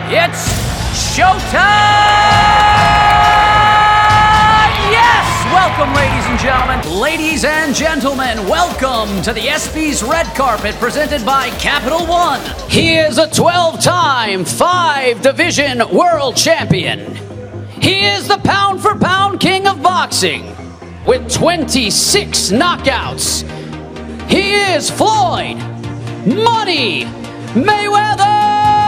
It's showtime! Yes! Welcome, ladies and gentlemen. Ladies and gentlemen, welcome to the ESPYs Red Carpet presented by Capital One. He is a 12-time, 5-division world champion. He is the pound-for-pound king of boxing with 26 knockouts. He is Floyd Money Mayweather!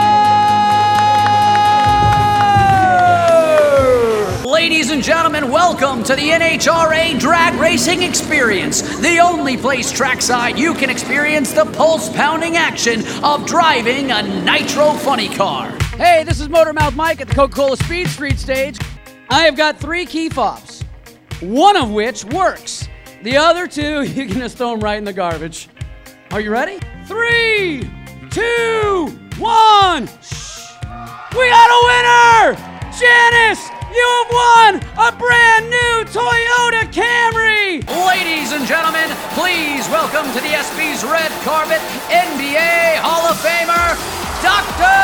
Ladies and gentlemen, welcome to the NHRA Drag Racing Experience, the only place trackside you can experience the pulse-pounding action of driving a Nitro Funny Car. Hey, this is Motormouth Mike at the Coca-Cola Speed Street stage. I have got 3 key fobs, one of which works. The other 2, you can just throw them right in the garbage. Are you ready? 3, 2, 1. We got a winner! Janice, you have won a brand new Toyota Camry! Ladies and gentlemen, please welcome to the ESPYs Red Carpet NBA Hall of Famer, Dr.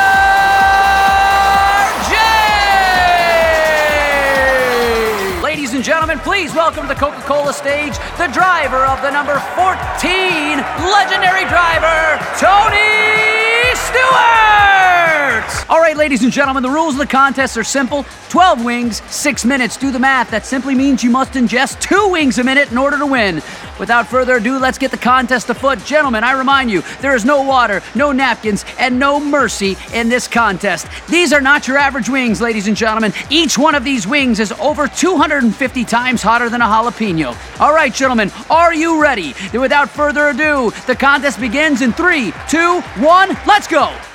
J! Ladies and gentlemen, please welcome to the Coca-Cola stage the driver of the number 14 legendary driver, Tony Stewart! All right, ladies and gentlemen, the rules of the contest are simple. 12 wings, 6 minutes. Do the math. That simply means you must ingest 2 wings a minute in order to win. Without further ado, let's get the contest afoot. Gentlemen, I remind you, there is no water, no napkins, and no mercy in this contest. These are not your average wings, ladies and gentlemen. Each one of these wings is over 250 times hotter than a jalapeno. All right, gentlemen, are you ready? Then without further ado, the contest begins in 3, 2, 1, let's go!